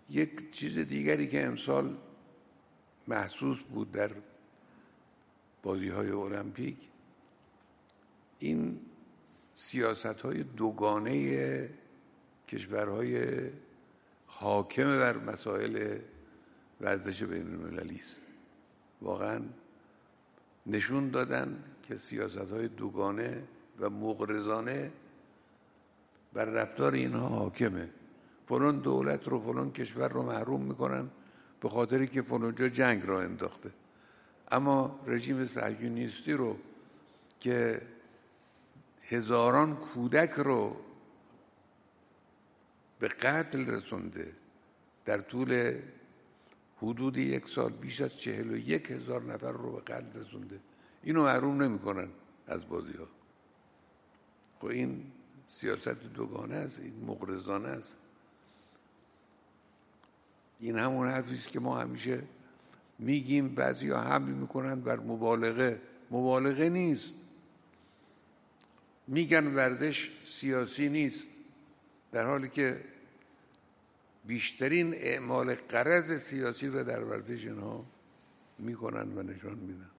یک چیز دیگری که امسال محسوس بود در بازی‌های المپیک، این سیاست‌های دوگانه کشورهای حاکم بر مسائل ورزش بین‌المللی است. واقعاً نشون دادن که سیاست‌های دوگانه و مغرضانه بر رفتار اینها حاکمه. فلان دولت رو، فلان کشور رو محروم میکنن به خاطری که فلان جا جنگ را انداخته، اما رژیم صهیونیستی رو که هزاران کودک رو به قتل رسونده، در طول حدود 1 سال بیش از 41,000 نفر رو به قتل رسونده، اینو محروم نمیکنن از بازی ها. خب این سیاست دوگانه است، این مغرضانه است. این همون حرفی است که ما همیشه میگیم، بعضیا حمل میکنن بر مبالغه. مبالغه نیست. میگن ورزش سیاسی نیست، در حالی که بیشترین اعمال غرض سیاسی رو در ورزش اینها میکنن و نشان میدن.